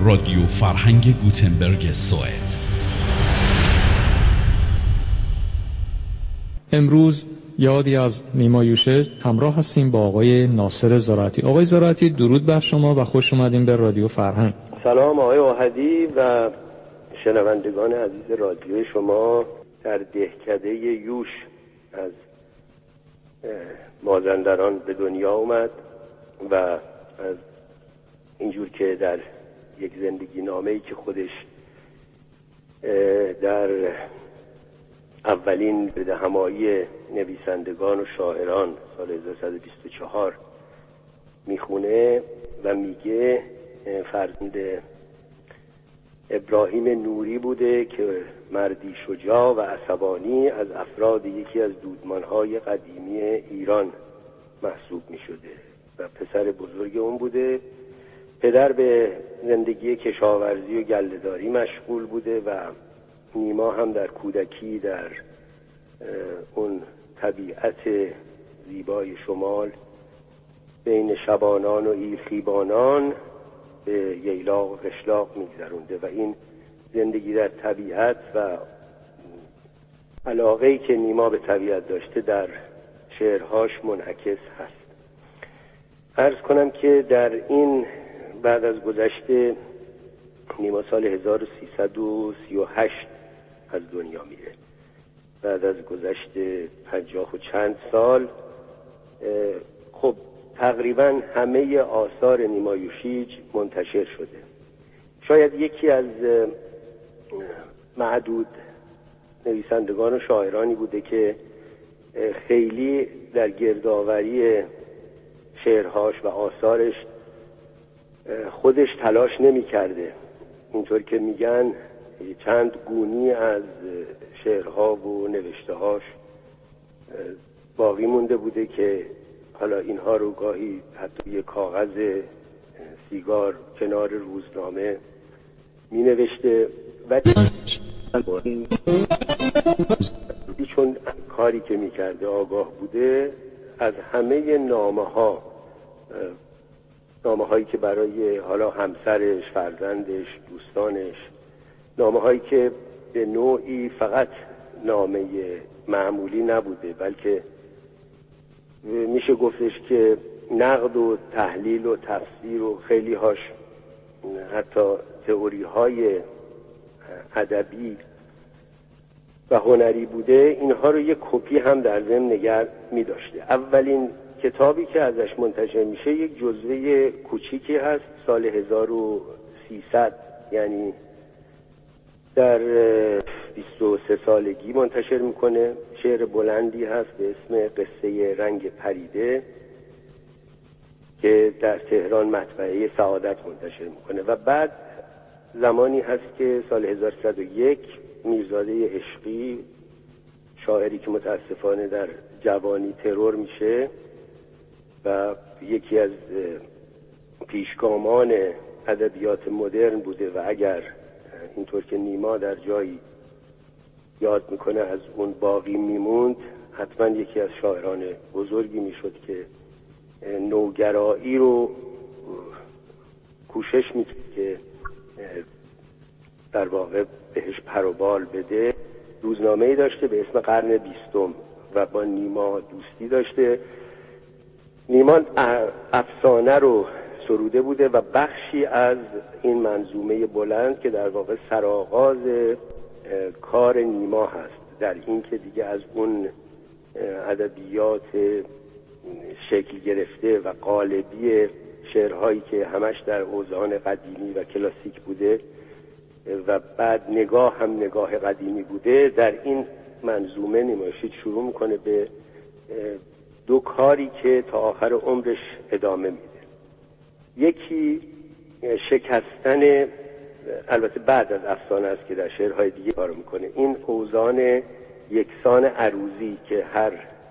رادیو فرهنگ گوتنبرگ سوئد. امروز یادی از نیما یوشه همراه هستیم با آقای ناصر زراعتی. آقای زراعتی، درود بر شما و خوش اومدین به رادیو فرهنگ. سلام آقای احدی و شنوندگان عزیز رادیو شما. در دهکده یوش از مازندران به دنیا اومد و از اینجور که در یک زندگی نامه‌ای که خودش در اولین همایی نویسندگان و شاعران سال 1124 میخونه و میگه فرزند ابراهیم نوری بوده که مردی شجاع و عصبانی از افراد یکی از دودمانهای قدیمی ایران محسوب میشده و پسر بزرگ اون بوده. پدر به زندگی کشاورزی و گله‌داری مشغول بوده و نیما هم در کودکی در اون طبیعت زیبای شمال بین شبانان و ایلخیبانان به ییلاق و قشلاق میگذرونده و این زندگی در طبیعت و علاقه‌ای که نیما به طبیعت داشته در شعرهاش منعکس هست. عرض کنم که در این بعد از گذشته نیما سال 1338 از دنیا میره. بعد از گذشته 50 و چند سال خب تقریبا همه آثار نیما یوشیج منتشر شده. شاید یکی از معدود نویسندگان و شاعرانی بوده که خیلی در گردآوری شعرهاش و آثارش خودش تلاش نمی کرده. اینطور که میگن چند گونی از شعرها و نوشتهاش باقی مونده بوده که حالا اینها رو گاهی حتی یک کاغذ سیگار کنار روزنامه می نوشته و چون کاری که می کرده آگاه بوده از همه نامه هایی که برای حالا همسرش، فرزندش، دوستانش، نامه هایی که به نوعی فقط نامه معمولی نبوده بلکه میشه گفتش که نقد و تحلیل و تفسیر و خیلی هاش حتی تئوری های ادبی و هنری بوده، اینها رو یک کپی هم در ضمن نگه می داشته. اولین کتابی که ازش منتشر میشه یک جزوه کوچیکی هست سال 1300، یعنی در 23 سالگی منتشر میکنه. شعر بلندی هست به اسم قصه رنگ پریده که در تهران مطبعه سعادت منتشر میکنه و بعد زمانی هست که سال 1101 میرزاده عشقی، شاعری که متاسفانه در جوانی ترور میشه و یکی از پیشگامان ادبیات مدرن بوده و اگر اینطور که نیما در جایی یاد میکنه از اون باقی میموند حتما یکی از شاعران بزرگی میشد که نوگرایی رو کوشش میکرد که در واقع بهش پر و بال بده. روزنامه‌ای داشته به اسم قرن 20 و با نیما دوستی داشته. نیما افسانه رو سروده بوده و بخشی از این منظومه بلند که در واقع سرآغاز کار نیما هست در این که دیگه از اون ادبیات شکل گرفته و قالبی شعرهایی که همش در اوزان قدیمی و کلاسیک بوده و بعد نگاه هم نگاه قدیمی بوده، در این منظومه نیما یوشیج شروع میکنه به دو کاری که تا آخر عمرش ادامه میده. یکی شکستن، البته بعد از افسانه است که در شعرهای دیگه کار میکنه، این اوزان یکسان عروضی که هر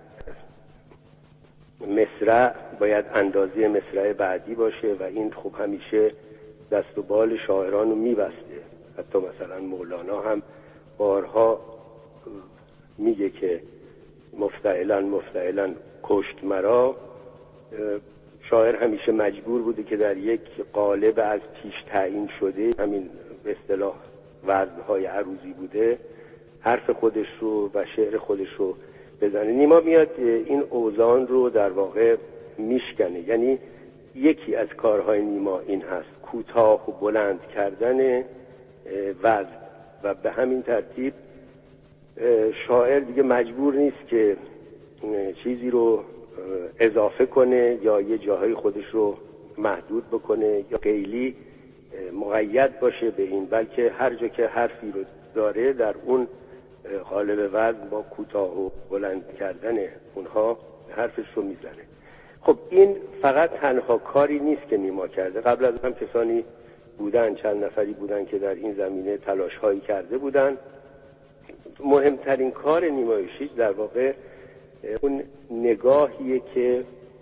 مصرع باید اندازه مصرع بعدی باشه و این خب همیشه دست و بال شاعران رو میبسته. حتی مثلا مولانا هم بارها میگه که مفتعلن مفتعلن کشت مرا، شاعر همیشه مجبور بوده که در یک قالب از پیش تعیین شده، همین به اصطلاح وزن‌های عروضی بوده، حرف خودش رو و شعر خودش رو بزنه. نیما میاد این اوزان رو در واقع میشکنه. یعنی یکی از کارهای نیما این هست، کوتاه و بلند کردن وزن، و به همین ترتیب شاعر دیگه مجبور نیست که چیزی رو اضافه کنه یا یه جاهای خودش رو محدود بکنه یا خیلی مقید باشه به این، بلکه هر جا که حرفی رو داره در اون قالب وزن با کوتاه و بلند کردن اونها حرفش رو میزنه. خب این فقط تنها کاری نیست که نیما کرده. قبل از هم کسانی بودن، چند نفری بودن که در این زمینه تلاش هایی کرده بودن. مهمترین کار نیما یوشیج در واقع اون نگاهیه که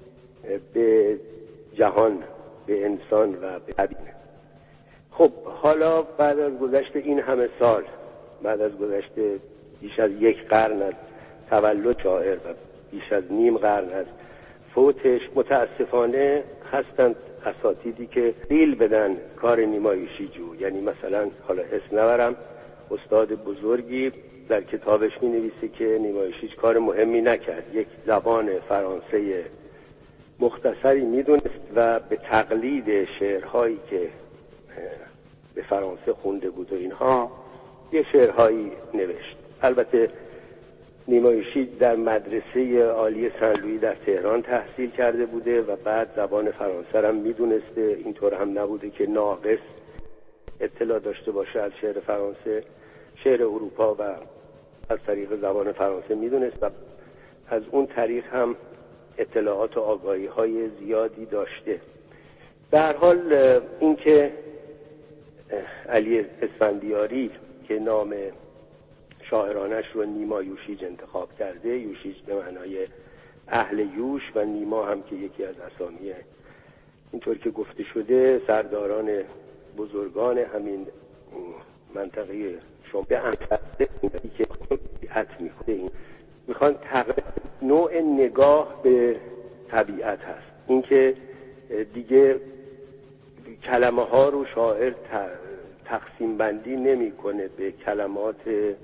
به جهان، به انسان و به طبیعت. خب حالا بعد از گذشت این همه سال، بعد از گذشت بیش از یک قرن از تولد شاعر و بیش از نیم قرن از فوتش، متاسفانه هستند اساتیدی که قیل بدن کار نیما یوشیجو. یعنی مثلا حالا اسم نبرم، استاد بزرگی در کتابش می نویسه که نیما یوشیج کار مهمی نکرد، یک زبان فرانسه مختصری می دونست و به تقلید شعرهایی که به فرانسه خونده بود و اینها یه شعرهایی نوشت. البته نیما یوشیج در مدرسه عالی سن لویی در تهران تحصیل کرده بوده و بعد زبان فرانسه هم می دونسته. اینطور هم نبوده که ناقص اطلاع داشته باشه از شعر فرانسه. شعر اروپا و از طریق زبان فرانسه میدونست و از اون طریق هم اطلاعات و آگاهی های زیادی داشته. در حال اینکه علی اسفندیاری که نام شاعرانش رو نیما یوشیج انتخاب کرده، یوشیج به معنای اهل یوش و نیما هم که یکی از اسامی اینطور که گفته شده سرداران بزرگان همین منطقه به که طبیعت میخوان نوع نگاه به طبیعت هست. اینکه دیگه کلمه ها رو شاعر تقسیم بندی نمیکنه به کلمات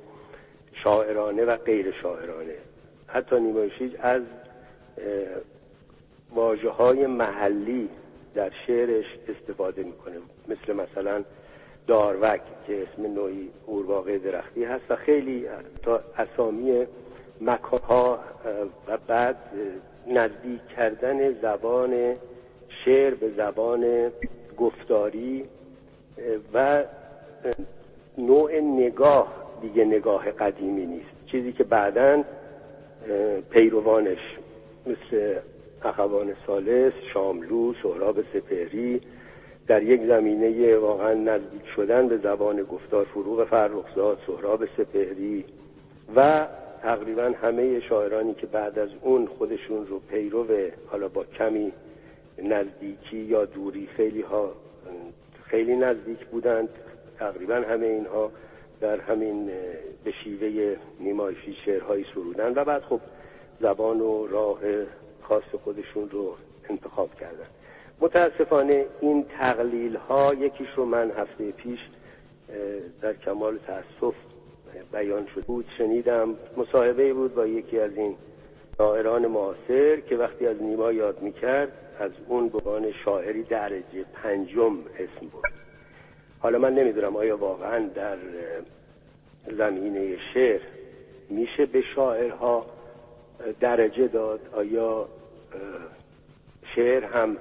شاعرانه و غیر شاعرانه. حتی نیما یوشیج از واژه های محلی در شعرش استفاده میکنه، مثل مثلا داروک که اسم نوعی قورباغه درختی هست و خیلی تا اسامی مکان‌ها و بعد نزدیک کردن زبان شعر به زبان گفتاری و نوع نگاه دیگه نگاه قدیمی نیست، چیزی که بعداً پیروانش مثل اخوان ثالث، شاملو، سهراب سپهری در یک زمینه واقعا نزدیک شدن به زبان گفتار، فروغ فرخزاد، سهراب سپهری و تقریبا همه شاعرانی که بعد از اون خودشون رو پیرو حالا با کمی نزدیکی یا دوری خیلی نزدیک بودند، تقریبا همه اینها در همین به شیوه نیما یوشیج شعرهایی سرودن و بعد خب زبان و راه خاص خودشون رو انتخاب کردن. متاسفانه این تقلیل ها، یکیش رو من هفته پیش در کمال تأسف بیان شد بود، شنیدم، مصاحبه بود با یکی از این شاعران معاصر که وقتی از نیما یاد میکرد از اون به عنوان شاعری درجه 5 اسم برد. حالا من نمیدونم آیا واقعا در زمینه شعر میشه به شاعرها درجه داد؟ آیا شعر هم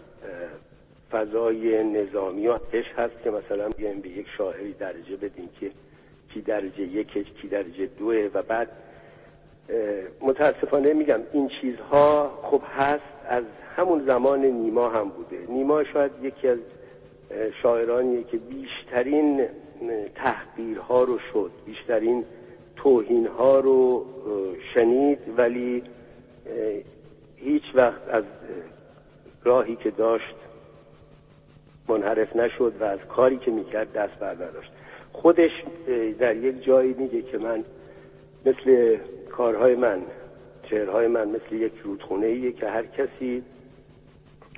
فضای نظامی و آتش هست که مثلا بیایم به یک شاعری درجه بدیم که کی درجه 1 کی درجه 2 و بعد متاسفانه میگم این چیزها خب هست، از همون زمان نیما هم بوده. نیما شاید یکی از شاعرانیه که بیشترین تحقیرها رو شد، بیشترین توهینها رو شنید، ولی هیچ وقت از راهی که داشت منحرف نشد و از کاری که میکرد دست بر نداشت. خودش در یک جایی میگه که من مثل کارهای من، شعرهای من مثل یک رودخونه‌ایه که هر کسی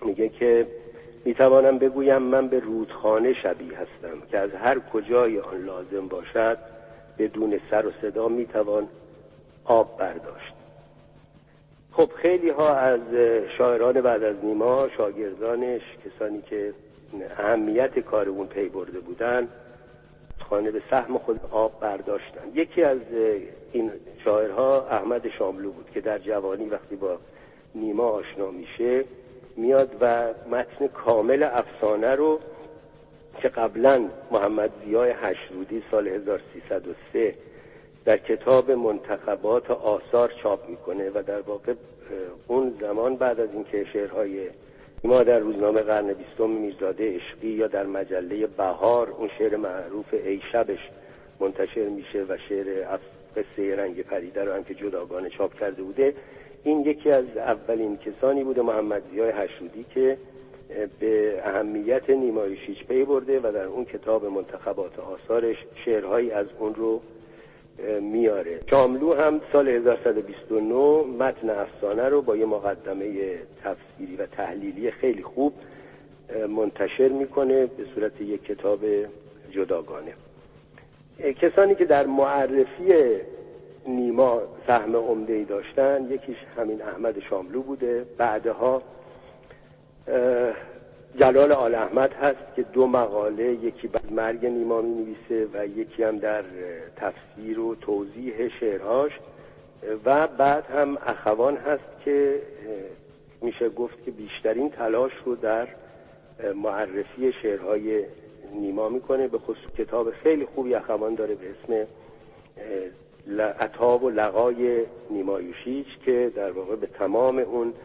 میگه که میتوانم بگویم من به رودخانه شبیه هستم که از هر کجای آن لازم باشد بدون سر و صدا میتوان آب برداشت. خب خیلی ها از شاعران بعد از نیما، شاگردانش، کسانی که اهمیت کار اون پی برده بودن، خانه به سهم خود آب برداشتن. یکی از این شاعرها احمد شاملو بود که در جوانی وقتی با نیما آشنا میشه میاد و متن کامل افسانه رو که قبلا محمد ضیای هشرودی سال 1303 در کتاب منتخبات آثار چاپ میکنه و در واقع اون زمان بعد از اینکه شعرهای نیما در روزنامه قرن 20 میرزاده عشقی یا در مجله بهار اون شعر معروف ای شبش منتشر میشه و شعر قصه رنگ پریده رو هم که جداگانه چاپ کرده بوده، این یکی از اولین کسانی بوده محمد ضیای هشرودی که به اهمیت نیما یوشیج پی برده و در اون کتاب منتخبات آثارش شعرهایی از اون رو میاره. شاملو هم سال 1129 متن افسانه رو با یه مقدمه تفسیری و تحلیلی خیلی خوب منتشر میکنه به صورت یک کتاب جداگانه. کسانی که در معرفی نیما سهم عمده‌ای داشتن یکیش همین احمد شاملو بوده. بعدها جلال آل احمد هست که 2 مقاله، یکی بعد مرگ نیما می نویسه و یکی هم در تفسیر و توضیح شعرهاش، و بعد هم اخوان هست که میشه گفت که بیشترین تلاش رو در معرفی شعرهای نیما میکنه. به خصوص کتاب خیلی خوبی اخوان داره به اسم عطا و لقای نیما یوشیج که در واقع به تمام اون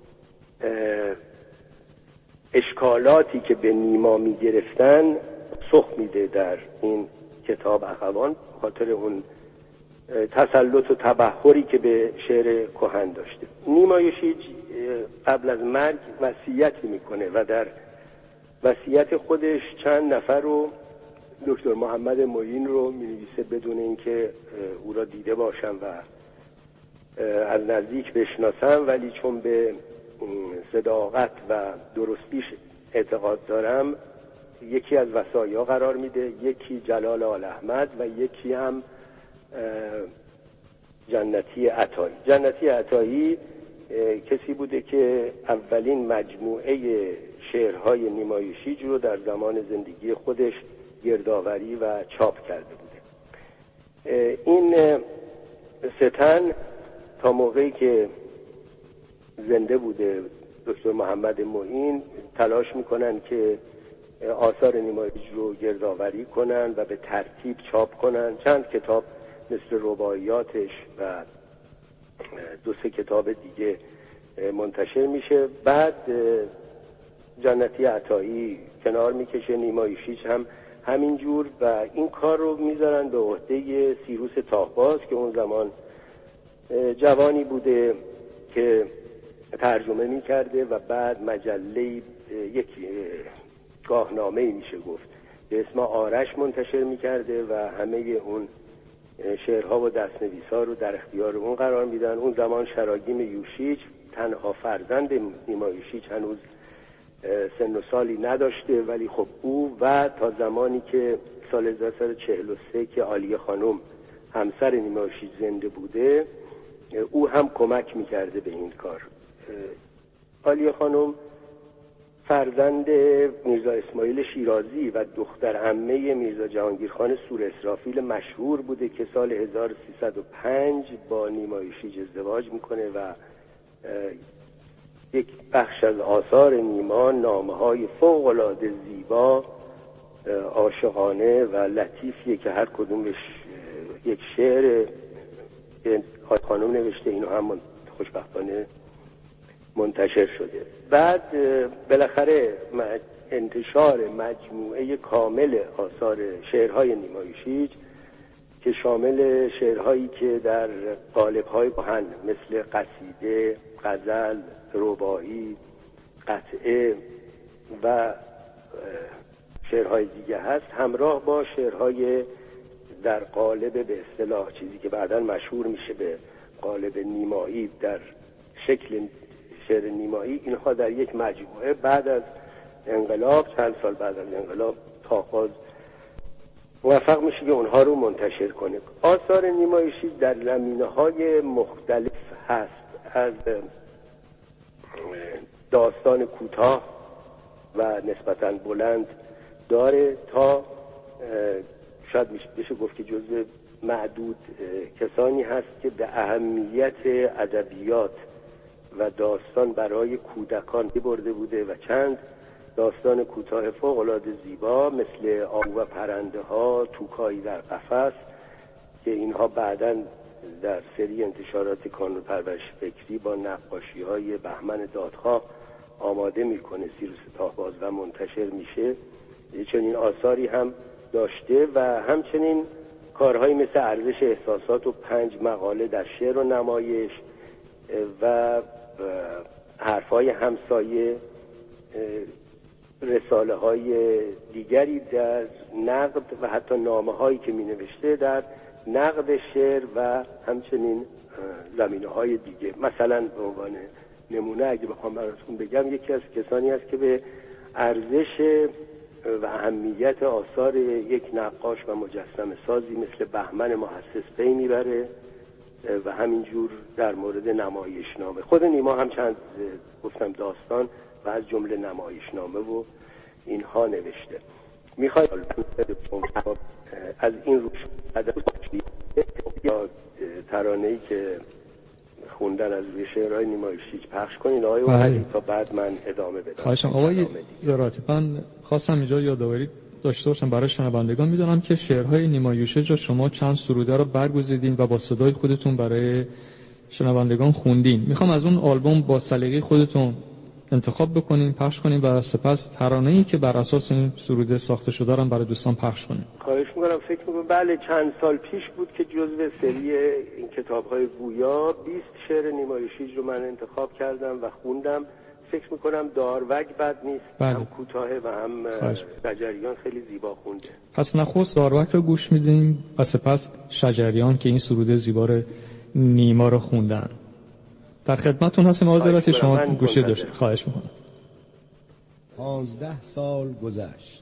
اشکالاتی که به نیما میگرفتن سخ میده در این کتاب اخوان، خاطر اون تسلط و تبحری که به شعر کهن داشته. نیما یوشیج قبل از مرگ وصیتی میکنه و در وصیت خودش چند نفر رو، دکتر محمد معین رو مینویسه بدون اینکه او را دیده باشم و از نزدیک بشناسم، ولی چون به صداقت و درستیش اعتقاد دارم یکی از وصایا قرار میده، یکی جلال آل احمد و یکی هم جنتی عطایی. جنتی عطایی کسی بوده که اولین مجموعه شعرهای نیما یوشیج رو در زمان زندگی خودش گردآوری و چاپ کرده بوده. این 3 تن تا موقعی که زنده بوده دکتر محمد معین تلاش میکنن که آثار نیما یوشیج رو گردآوری کنن و به ترتیب چاپ کنن. چند کتاب مثل رباعیاتش و 2-3 کتاب دیگه منتشر میشه. بعد جنتی عطایی کنار میکشه، نیما یوشیج هم همینجور، و این کار رو میذارن به عهده سیروس تاهباز که اون زمان جوانی بوده که ترجمه میکرده و بعد مجله یک گاهنامه‌ای میشه گفت به اسم آرش منتشر میکرده و همه اون شعرها و دستنویس‌ها رو در اختیار اون قرار میدن. اون زمان شراگیم یوشیج تنها فرزند نیما یوشیج هنوز سن و سالی نداشته، ولی خب او و تا زمانی که سال 1943 که عالیه خانم همسر نیما یوشیج زنده بوده او هم کمک میکرده به این کار. عالیه خانم فرزند میرزا اسماعیل شیرازی و دختر عمه میرزا جهانگیرخان سور اسرافیل مشهور بوده که سال 1305 با نیما یوشیج ازدواج میکنه و یک بخش از آثار نیما نامه‌های فوق‌العاده زیبا، عاشقانه و لطیفیه که هر کدومش یک شعر خانم نوشته، اینو هم خوشبختانه منتشر شده. بعد بالاخره انتشار مجموعه کامل آثار شعرهای نیما یوشیج که شامل شعرهایی که در قالب‌های کهن مثل قصیده، غزل، رباعی، قطعه و شعرهای دیگه هست، همراه با شعرهای در قالب به اصطلاح چیزی که بعداً مشهور میشه به قالب نیمایی در شکل شعر نیمایی، اینها در یک مجموعه بعد از انقلاب، چند سال بعد از انقلاب، طاه‌باز موفق میشه که اونها رو منتشر کنه. آثار نیمایشی در زمینه‌های مختلف هست، از داستان کوتاه و نسبتاً بلند داره تا شاید میشه گفت که جزو معدود کسانی هست که به اهمیت ادبیات و داستان برای کودکان برده بوده و چند داستان کوتاه فوق‌العاده زیبا مثل آهو و پرنده ها، توکایی در قفس که اینها بعداً در سری انتشارات کانون پرورش فکری با نقاشی های بهمن دادخواه آماده میکنه سیروس طاه‌باز و منتشر میشه. چنین آثاری هم داشته و همچنین کارهایی مثل ارزش احساسات و 5 مقاله در شعر و نمایش و حرفهای همسایه، رساله های دیگری در نقد و حتی نامه هایی که می نوشته در نقد شعر و همچنین زمینه های دیگه. مثلا به عنوان نمونه اگه بخوام براتون بگم، یکی از کسانی است که به ارزش و اهمیت آثار یک نقاش و مجسمه سازی مثل بهمن محسس پی میبره و همینجور در مورد نمایشنامه. خود نیما هم چند گفتم داستان و از جمله نمایشنامه و اینها نوشته. میخوای از این روش یا ترانه‌ای که خوندن از روی شعرهای نیمایشی پخش کنین آقای تا بعد من ادامه بدم. خواهشم آقای زراعتی، من خواستم اینجا یادآوری داشته باشم برای شنوندگان. میدونم که شعرهای نیمایوشه شما چند سروده رو برگزیدین و با صدای خودتون برای شنوندگان خوندین. میخوام از اون آلبوم با سلیقه خودتون انتخاب بکنین، پخش کنین و سپس ترانه‌ای که بر اساس این سروده ساخته شده رو برای دوستان پخش کنین. خواهش می‌کنم. فکر می‌کنم بله چند سال پیش بود که جزو سری این کتاب‌های گویا 20 شعر نیمایشی رو من انتخاب کردم و خوندم. فکر می‌کنم داروگ بد نیست، بله. هم کوتاهه و هم شجریان خیلی زیبا خونده. پس نخست داروگ رو گوش میدیم و سپس شجریان که این سروده زیبا رو نیما رو خوندن. در خدمتتون هستیم آقای زراعتی، شما گوشه داشتید. خواهش می‌کنم. 15 سال گذشت.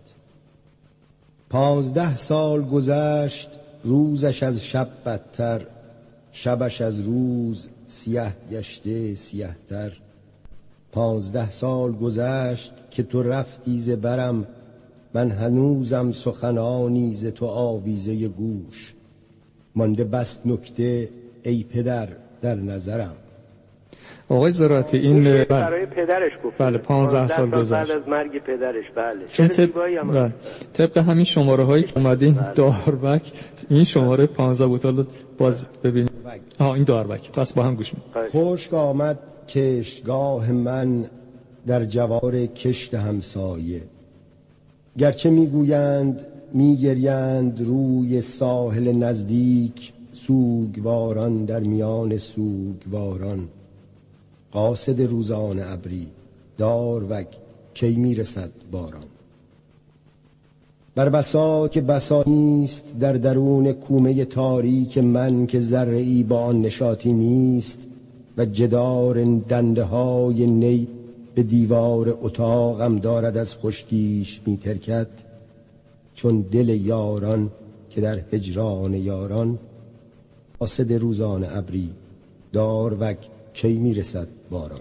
15 سال گذشت، روزش از شب بدتر، شبش از روز سیاه گشته سیاه تر. 15 سال گذشت که تو رفتی ز برم، من هنوزم سخنانی ز تو آویزه گوش. مانده بس نکته ای پدر در نظرم. آقای زراعتی این برای پدرش گفت. بله 15 سال گذشت بعد از مرگ پدرش. بله چون طبق همین شماره هایی که اومدین داروگ این شماره 15 بود. حالا باز ببینید این داروگ. پس با هم گوش می‌دیم. خشک آمد کشتگاه من در جوار کشت همسایه، گرچه میگویند میگریند روی ساحل نزدیک، سوگواران در میان سوگواران. قاصد روزان ابری داروگ کی میرسد باران. بر بساط که بسا نیست در درون کومه تاریک من، که ذره‌ای با آن نشاطی نیست و جدار دنده های نی به دیوار اتاقم دارد از خشکیش میترکد. چون دل یاران که در هجران یاران، قاصد روزان ابری داروگ کی میرسد باران.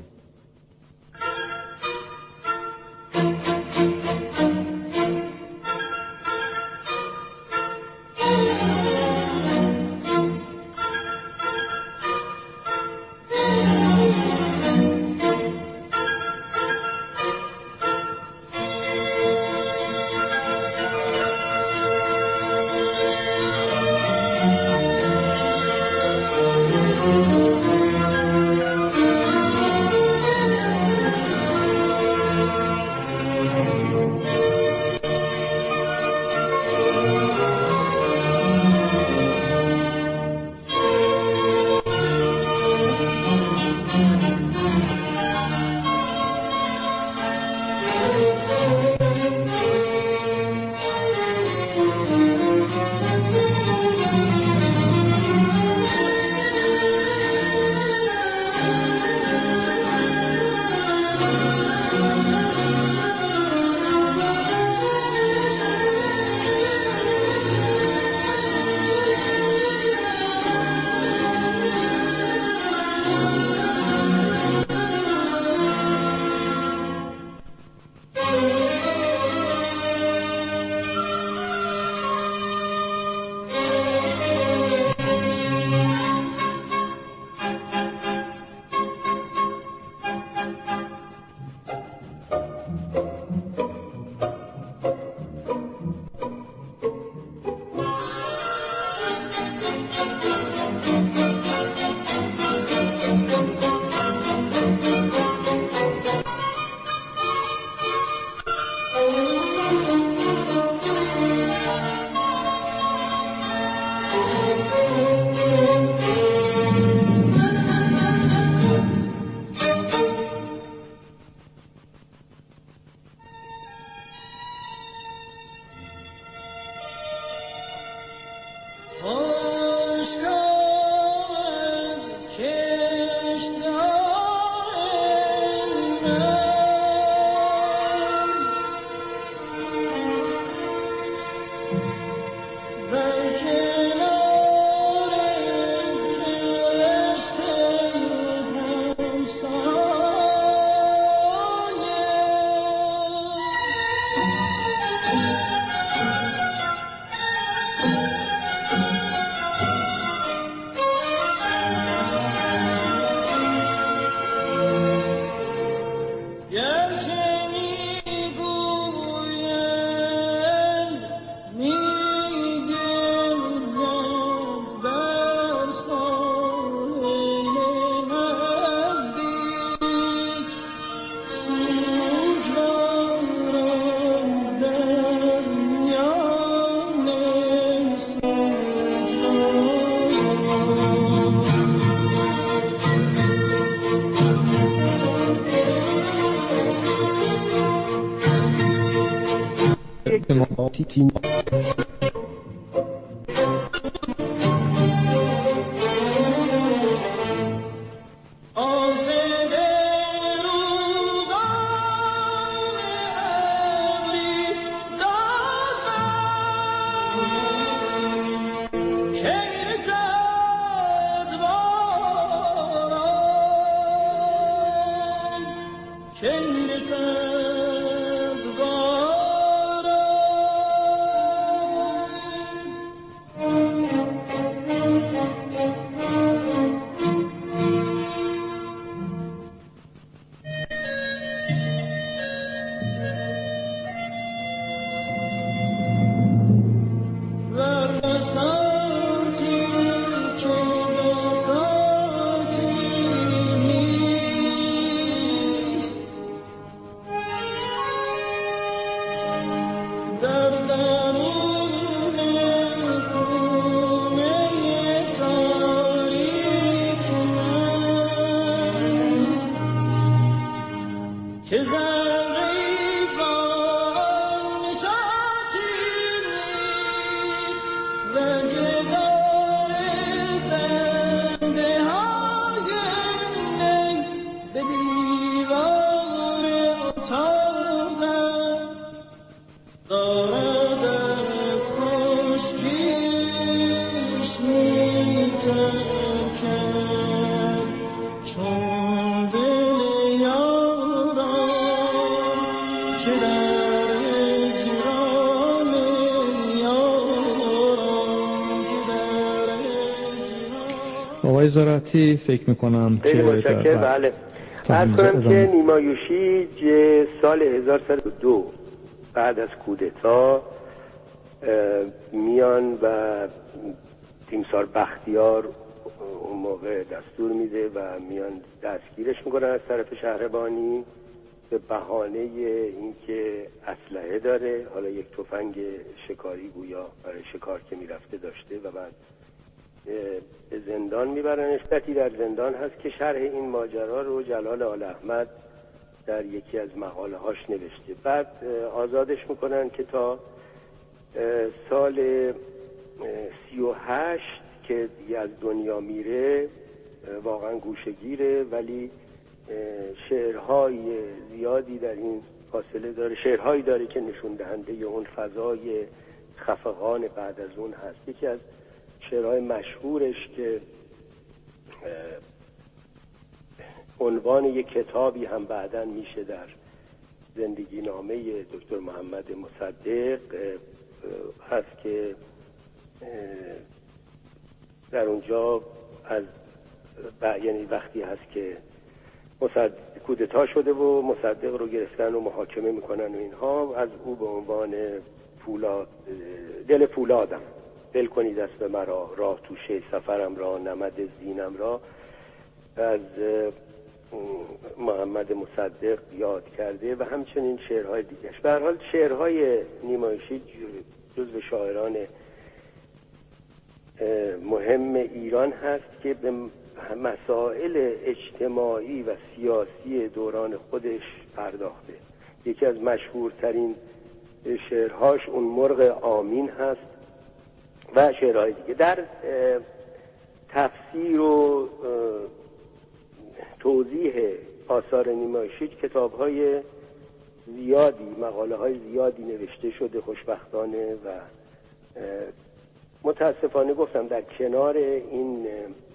به ما آقای زراعتی فکر میکنم که بله عرض کنم که نیما یوشیج سال 1302 بعد از کودتا میان و تیمسار بختیار اون موقع دستور میده و میان دستگیرش میکنن از طرف شهربانی به بهانه اینکه اسلحه داره، حالا یک تفنگ شکاری گویا برای شکار که میرفته داشته و بعد به زندان میبرنش. قطعی در زندان هست که شرح این ماجرا رو جلال آل احمد در یکی از مقاله هاش نوشته. بعد آزادش میکنن که تا سال 38 که دیگه از دنیا میره، واقعا گوشه‌گیره ولی شعرهای زیادی در این فاصله داره، شعرهایی داره که نشون دهنده اون فضای خفقان بعد از اون هست. یکی از شعرهای مشهورش که عنوان یک کتابی هم بعداً میشه در زندگی نامه دکتر محمد مصدق هست که در اونجا از یعنی وقتی هست که کودتا شده و مصدق رو گرفتن و محاکمه میکنن و اینها، از او به عنوان فولاد، دل فولادم دل کنید دست مرا، راه توشه سفرم را، نمد زینم را، از محمد مصدق یاد کرده و همچنین شعرهای دیگرش. به هر حال شعرهای نیما یوشیج جزو شاعران مهم ایران هست که به مسائل اجتماعی و سیاسی دوران خودش پرداخته. یکی از مشهورترین شعرهاش اون مرغ آمین هست و شعرهای دیگه. در تفسیر و توضیح آثار نیما یوشیج کتاب‌های زیادی، مقاله‌های زیادی نوشته شده خوشبختانه و متاسفانه گفتم در کنار این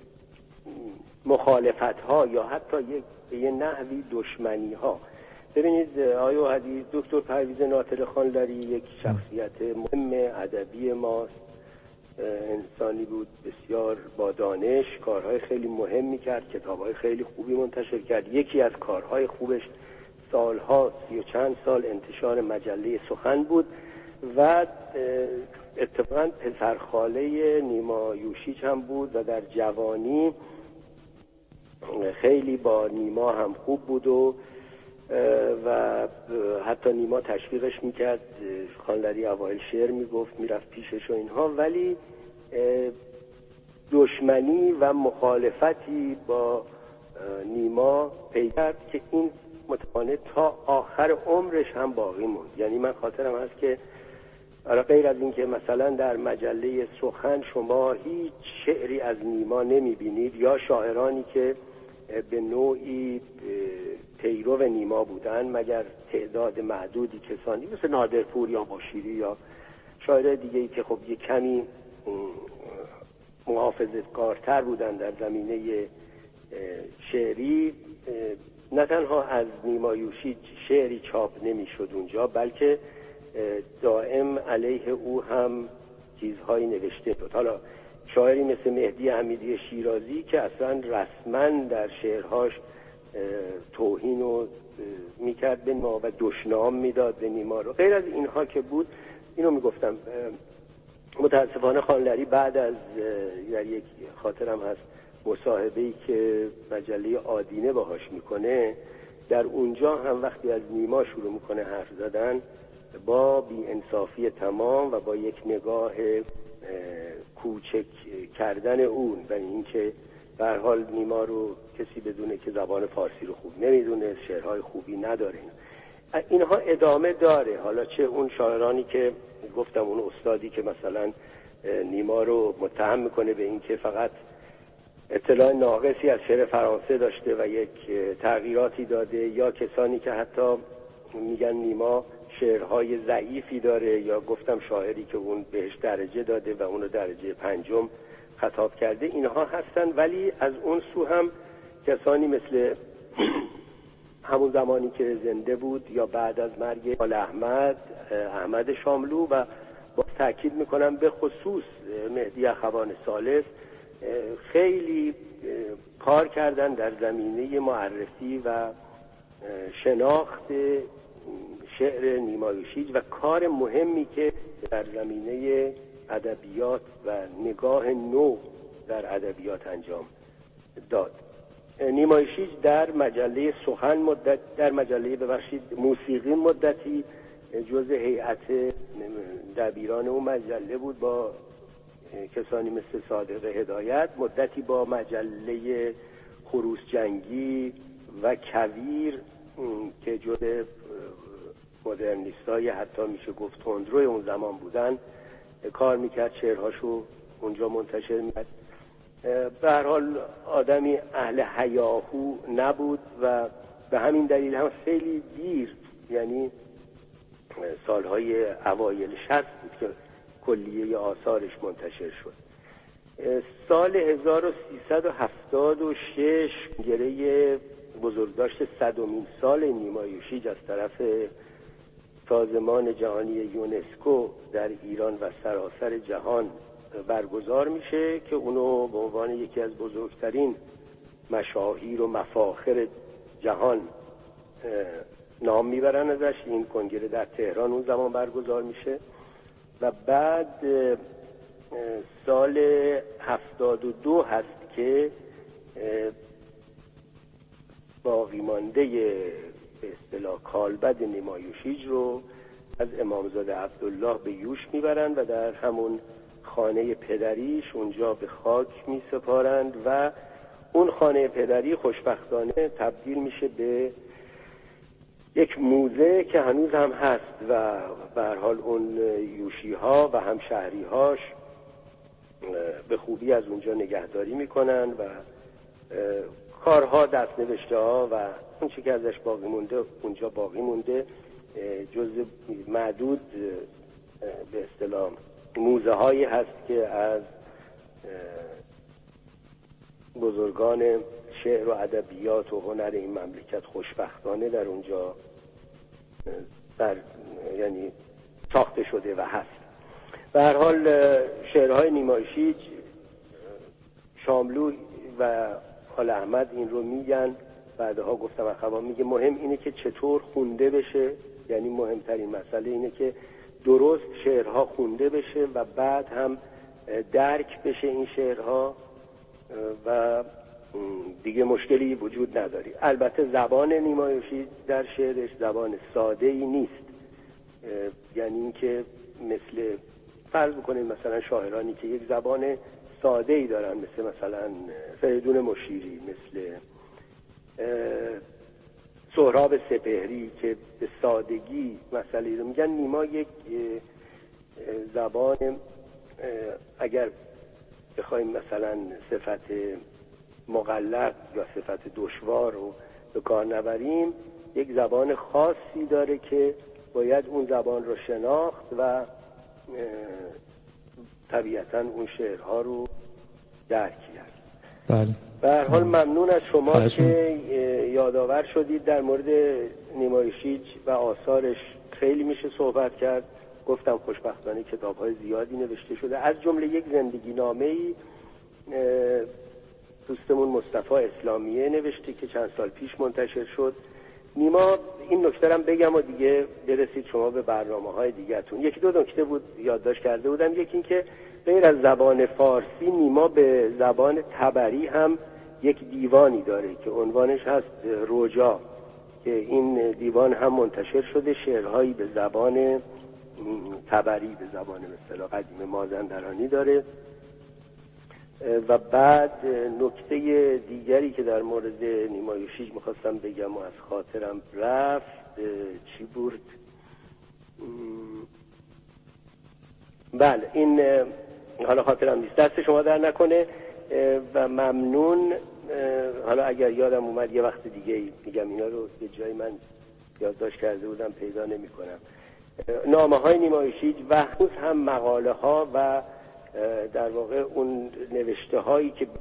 مخالفت‌ها یا حتی یه نحوی دشمنی‌ها. ببینید آیا وحدی، دکتر پرویز ناطق خانلری یک شخصیت مهم ادبی ماست، انسانی بود بسیار با دانش، کارهای خیلی مهمی کرد، کتابهای خیلی خوبی منتشر کرد. یکی از کارهای خوبش سالها 30 و چند سال انتشار مجله سخن بود و اتفاقاً پسرخاله نیما یوشیج هم بود و در جوانی خیلی با نیما هم خوب بود و حتی نیما تشویقش میکرد. خانلری اوایل شعر میگفت، میرفت پیشش و اینها، ولی دشمنی و مخالفتی با نیما پیدا کرد که این متمانه تا آخر عمرش هم باقی موند. یعنی من خاطرم هست که غیر از این که مثلا در مجله سخن شما هیچ شعری از نیما نمیبینید یا شاعرانی که به نوعی پیرو نیما بودن، مگر تعداد معدودی کسانی مثل نادرپور یا مشیری یا شاعر دیگه‌ای که خب یک کمی محافظه‌کارتر بودن در زمینه شعری، نه تنها از نیما یوشیج شعری چاپ نمیشد اونجا، بلکه دائم علیه او هم چیزهایی نوشته شد. حالا شاعری مثل مهدی حمیدی شیرازی که اصلا رسما در شعرهاش توهین و میکرد به نیما و دشنام میداد به نیما رو. غیر از اینها که بود، اینو میگفتم متاسفانه خانلری بعد از در یک خاطرم هست مصاحبه‌ای که مجله آدینه باهاش میکنه، در اونجا هم وقتی از نیما شروع میکنه حرف زدن با بی‌انصافی تمام و با یک نگاه کوچک کردن اون و اینکه به هر حال نیما رو کسی بدونه که زبان فارسی رو خوب نمیدونه، شعرهای خوبی نداره، اینها ادامه داره. حالا چه اون شاعرانی که گفتم، اون استادی که مثلا نیما رو متهم میکنه به اینکه فقط اطلاع ناقصی از شعر فرانسه داشته و یک تغییراتی داده، یا کسانی که حتی میگن نیما شعرهای ضعیفی داره، یا گفتم شاعری که اون بهش درجه داده و اونو درجه 5 خطاب کرده، اینها هستن. ولی از اون سو هم کسانی مثل همون زمانی که زنده بود یا بعد از مرگ آل احمد شاملو و با تاکید میکنم به خصوص مهدی اخوان ثالث، خیلی کار کردن در زمینه معرفی و شناخت شعر نیما یوشیج و کار مهمی که در زمینه ادبیات و نگاه نو در ادبیات انجام داد. نیما یوشیج در مجله سخن موسیقی مدتی جزء هیئت دبیران اون مجله بود، با کسانی مثل صادق هدایت، مدتی با مجله خروس جنگی و کویر که جزء مدرنیستای حتی میشه گفت تندروی اون زمان بودن کار میکرد، شعرهاشو اونجا منتشر میکرد. به هر حال آدمی اهل هیاهو نبود و به همین دلیل هم خیلی دیر، یعنی سالهای اوایل 60 بود که کلیه آثارش منتشر شد. سال 1376 گره بزرگداشت 100مین سال نیما یوشیج از طرف سازمان جهانی یونسکو در ایران و سراسر جهان برگزار میشه که اونو به عنوان یکی از بزرگترین مشاهیر و مفاخر جهان نام میبرن ازش. این کنگره در تهران اون زمان برگزار میشه و بعد سال 72 هست که باقی مانده به اصطلاح کالبد نیما یوشیج رو از امامزاده عبدالله به یوش میبرند و در همون خانه پدریش اونجا به خاک میسپارند و اون خانه پدری خوشبختانه تبدیل میشه به یک موزه که هنوز هم هست و به هر حال اون یوشی ها و همشهری هاش به خوبی از اونجا نگهداری میکنن و کارها، دستنوشته ها و اون چی که ازش باقی مونده اونجا باقی مونده. جزء معدود به اصطلاح موزه هایی هست که از بزرگان شعر و ادبیات و هنر این مملکت خوشبختانه در اونجا یعنی ساخته شده و هست. به هر حال شعرهای نیما یوشیج، شاملو و آل احمد این رو میگن، بعدها گفتم اخوان میگه مهم اینه که چطور خونده بشه، یعنی مهمترین مسئله اینه که درست شعرها خونده بشه و بعد هم درک بشه این شعرها و دیگه مشکلی وجود نداری. البته زبان نیما یوشیج در شعرش زبان ساده‌ای نیست، یعنی اینکه مثل فرض بکنید مثلا شاعرانی که یک زبان ساده‌ای دارن مثلا فریدون مشیری، مثل سهراب سپهری که به سادگی مسئله رو میگن، نیما یک زبان اگر بخوایم مثلا صفت مغلق یا صفت دشوار رو به کار نبریم، یک زبان خاصی داره که باید اون زبان رو شناخت و طبیعتا اون شعرها رو درک کرد. بله. به هر حال ممنون از شما که یادآور شدید. در مورد نیما یوشیج و آثارش خیلی میشه صحبت کرد. گفتم خوشبختانه کتاب‌های زیادی نوشته شده، از جمله یک زندگی نامه‌ای دوستمون مصطفی اسلامیه نوشته که چند سال پیش منتشر شد. نیما، این نکته هم بگم و دیگه برسید شما به برنامه‌های دیگه‌تون. یکی دو نکته بود یادداشت کرده بودم. یکی این که غیر از زبان فارسی، نیما به زبان تبری هم یک دیوانی داره که عنوانش هست رجا، که این دیوان هم منتشر شده، شعرهایی به زبان تبری، به زبان مثلا قدیم مازندرانی داره. و بعد نکته دیگری که در مورد نیما یوشیج میخواستم بگم و از خاطرم رفت، چی بود؟ بله، این حالا خاطرم نیست، دست شما در نکنه و ممنون. حالا اگر یادم اومد یه وقت دیگه میگم، اینا رو یه جایی من یادداشت کرده بودم پیدا نمی کنم. نامه های نیما یوشیج و هنوز هم مقاله ها و در واقع اون نوشته هایی که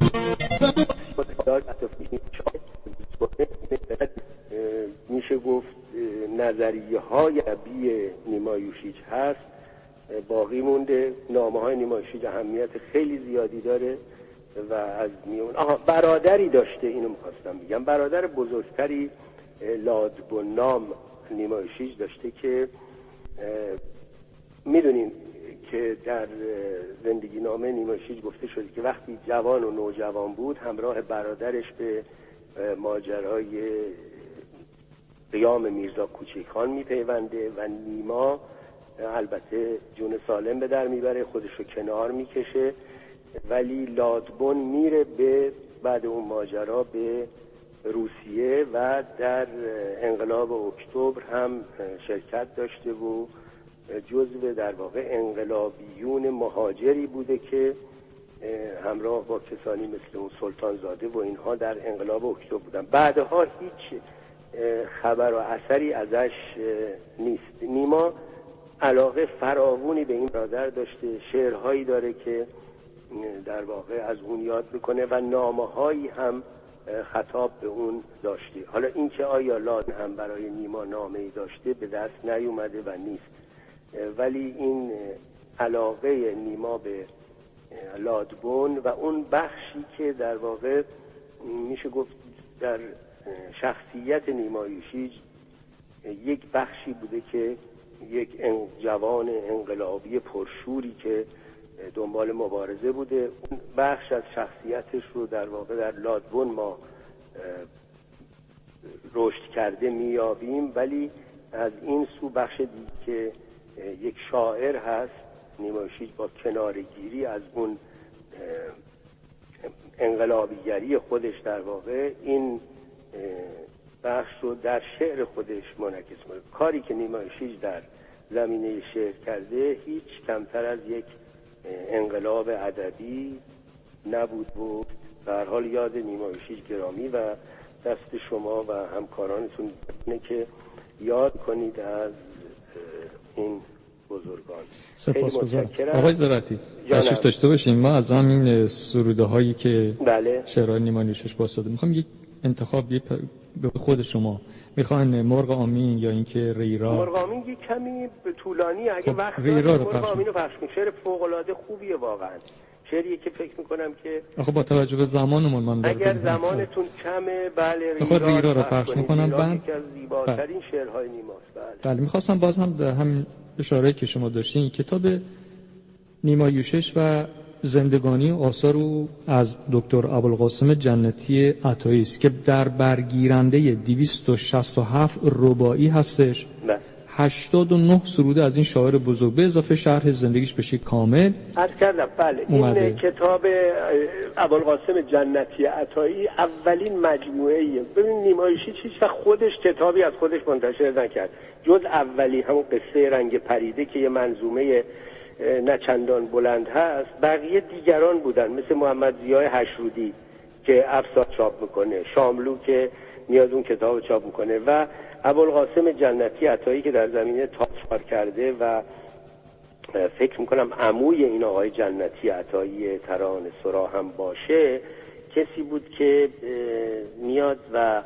میشه گفت نظریه های ادبی نیما یوشیج هست باقی مونده. نامه های نیما یوشیج اهمیت خیلی زیادی داره و از میون برادری داشته، اینو میخواستم بگم، برادر بزرگتری لادبنام نیما یوشیج داشته که میدونین که در زندگی نامه نیما یوشیج گفته شده که وقتی جوان و نوجوان بود همراه برادرش به ماجرای قیام میرزا کوچکخان میپیونده و نیما البته جون سالم به در میبره، خودش رو کنار میکشه، ولی لادبن میره به بعد اون ماجرا به روسیه و در انقلاب اکتبر هم شرکت داشته و جزو در واقع انقلابیون مهاجری بوده که همراه با کسانی مثل اون سلطان زاده و اینها در انقلاب اکتبر بودن. بعدها هیچ خبر و اثری ازش نیست. نیما علاقه فراوانی به این برادر داشته، شعرهایی داره که در واقع از اون یاد میکنه و نامه‌هایی هم خطاب به اون داشته. حالا این که آیا لاد هم برای نیما نامه‌ای داشته به دست نیومده و نیست، ولی این علاقه نیما به لادبن و اون بخشی که در واقع میشه گفت در شخصیت نیما یوشیج یک بخشی بوده که یک جوان انقلابی پرشوری که دنبال مبارزه بوده، اون بخش از شخصیتش رو در واقع در لادبن ما رشد کرده میابیم. ولی از این سو بخش دیگه که یک شاعر هست، نیما یوشیج با کنارگیری از اون انقلابیگری خودش در واقع این بخش رو در شعر خودش منعکس می‌کنه. کاری که نیما یوشیج در زمینه شعر کرده هیچ کمتر از یک انقلاب ادبی نبود و به هر حال یاد نیما یوشیج گرامی و دست شما و همکارانتون اینه که یاد کنید از این بزرگان. سپاسگزارم. آقای زراعتی تشریف داشته باشیم. ما از همین سروده هایی که بله شعرهای نیما یوشیج باساده میخوام یک انتخاب به خود شما میخوان مرغ آمین یا اینکه ریرا؟ مرغ آمین یک کمی طولانی، اگه وقت ریرا رو مرغ آمین رو پخش کنیم. شعر فوق العاده خوبیه واقعا، شعریه که فکر میکنم که آخه با توجه به زمانمون من اگر زمانتون کمه بله ریرا رو پخش میکنم. بعد یکی از زیباترین شعرهای نیماست. بله میخواستم باز هم همین اشاره که شما داشتین کتاب نیما یوشیج و زندگانی و آثار او از دکتر ابوالقاسم جنتی عطایی است که در برگیرنده 267 رباعی هستش. 89 سروده از این شاعر بزرگ به اضافه شرح زندگیش بشه کامل عرض کردم. بله این کتاب ابوالقاسم جنتی عطایی اولین مجموعه‌ایه. ببین نیما یوشیج هیچ وقت خودش کتابی از خودش منتشر نکرد جز اولی همون قصه رنگ پریده که یه منظومه نه چندان بلند هست، بقیه دیگران بودن، مثل محمد ضیای هشرودی که افسار چاپ میکنه، شاملو که میاد اون کتاب چاپ میکنه و ابوالقاسم جنتی عطایی که در زمینه تاج کار کرده و فکر میکنم عموی این آقای جنتی عطایی ترانه سرا هم باشه، کسی بود که میاد و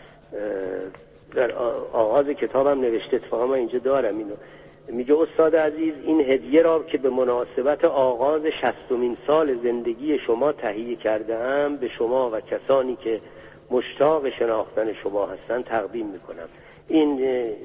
در آغاز کتابم نوشته، اتفاقا من اینجا دارم اینو، میگه استاد عزیز این هدیه را که به مناسبت آغاز 60مین سال زندگی شما تهیه کرده‌ام به شما و کسانی که مشتاق شناختن شما هستند تقدیم میکنم. این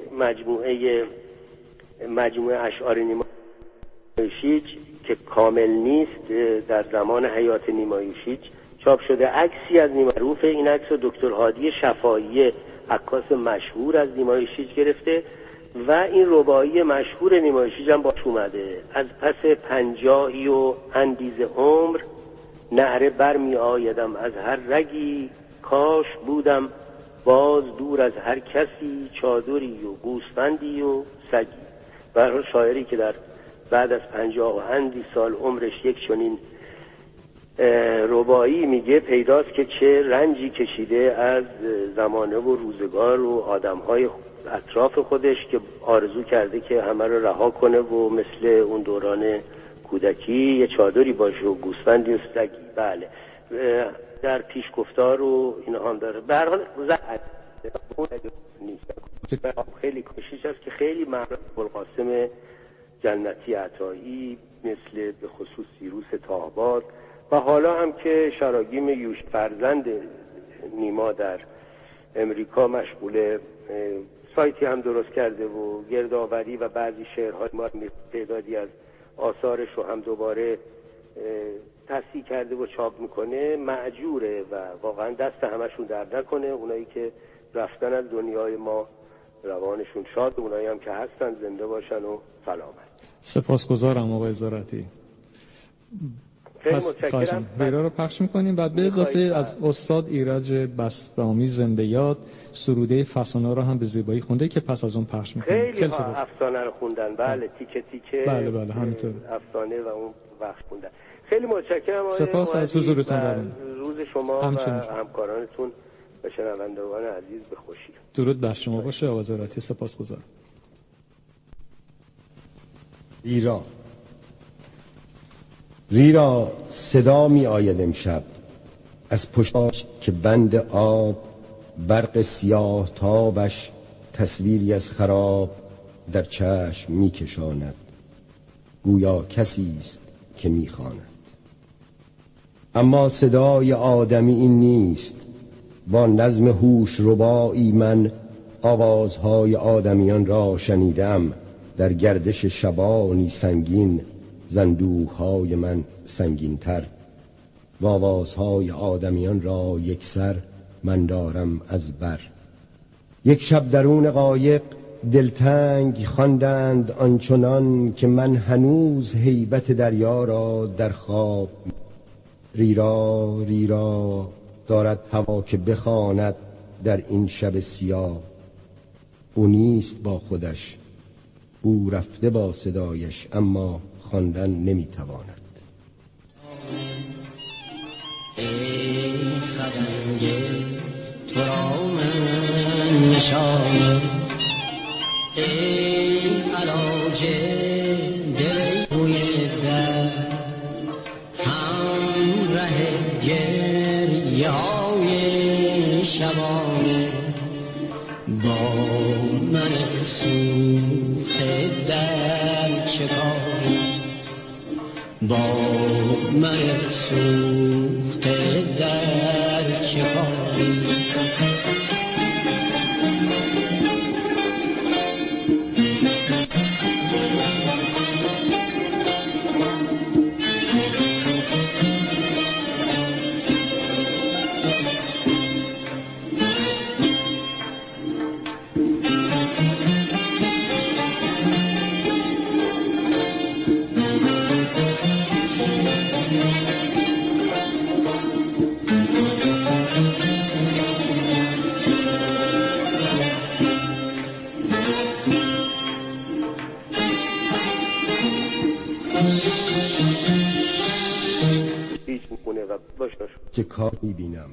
مجموعه اشعار نیما یوشیج که کامل نیست، در زمان حیات نیما یوشیج چاپ شده. عکسی از نیما معروف، این عکس رو دکتر هادی شفاعی عکاس مشهور از نیما یوشیج گرفته و این رباعی مشهور نیما یوشیج هم باش اومده. از پس 50 و اندیز عمر نعره برمی آیدم از هر رگی، کاش بودم باز دور از هر کسی، چادری و گوسفندی و سگی. برای شاعری که در بعد از 50 و اندی سال عمرش یک چنین رباعی میگه، پیداست که چه رنجی کشیده از زمانه و روزگار و آدمهای اطراف خودش که آرزو کرده که همه رو رها کنه و مثل اون دوران کودکی یه چادری باشه و گوسفندی و سگی. بله، در پیشگفتار و اینا هم داره. به هر حال خیلی کوشش هست که خیلی معروف ابوالقاسم جنتی عطایی، مثل به خصوص سیروس تاهباد و حالا هم که شراگیم یوش فرزند نیما در امریکا مشغول سایتی هم درست کرده و گردآوری و بعضی شعرهای ما تعدادی از آثارش رو هم دوباره تصحیح کرده و چاپ میکنه، معجوره و واقعا دست همشون درد نکنه. اونایی که رفتن از دنیای ما روانشون شاد، اونایی هم که هستن زنده باشن و سلامت. سپاسگزارم آقای زارعتی. پس خواهشم بیرا رو پخش میکنیم. بعد به اضافه از استاد ایرج بسطامی زنده یاد سروده فسانه رو هم به زیبایی خونده که پس از اون پخش میکنیم. خیلی افسانه رو خوندن، بله، تیکه تیکه، بله همینطور افسانه و اون وقت خوندن. خیلی متشکرم. سپاس از حضورتون در روز شما و همکارانتون و شنوندگان عزیز به خوشی. درود بر شما باشه آقای زارعتی. سپاسگزارم. ریرا صدا می آید امشب از پشتاش که بند آب، برق سیاه تابش تصویری از خراب در چشم می کشاند، گویا کسی است که می خواند. اما صدای آدمی این نیست، با نظم هوش ربایی من آوازهای آدمیان را شنیدم، در گردش شبانی سنگین زندوهای من سنگین تر، و آوازهای آدمیان را یک سر من دارم از بر. یک شب درون قایق دلتنگ خواندند آنچنان که من هنوز هیبت دریا را در خواب. ریرا ریرا دارد هوا که بخواند در این شب سیاه، او نیست با خودش، او رفته با صدایش اما خواندن نمیتواند. ای خدنگ تو را من نشانم، ای علاج دل بوی در، همراه گریه های شبانه، با من سوخته در چکاری، با من سوخته در چکاری. باشن که کار میبینم.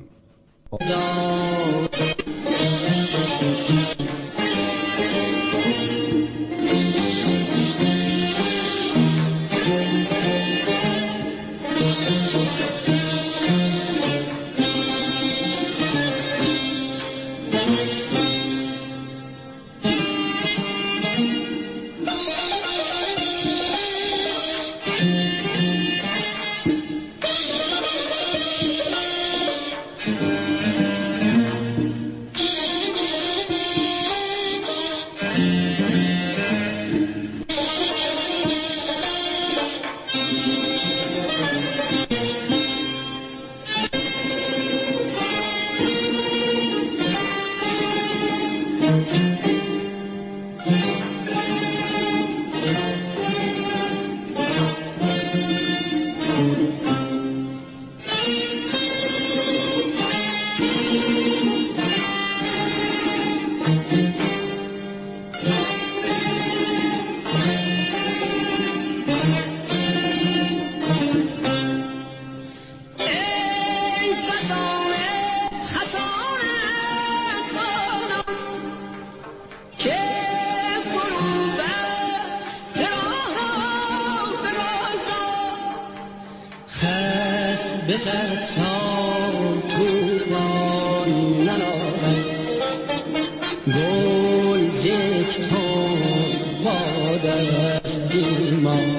بسد سال توفان ننارد گل یک تون باد است بیمان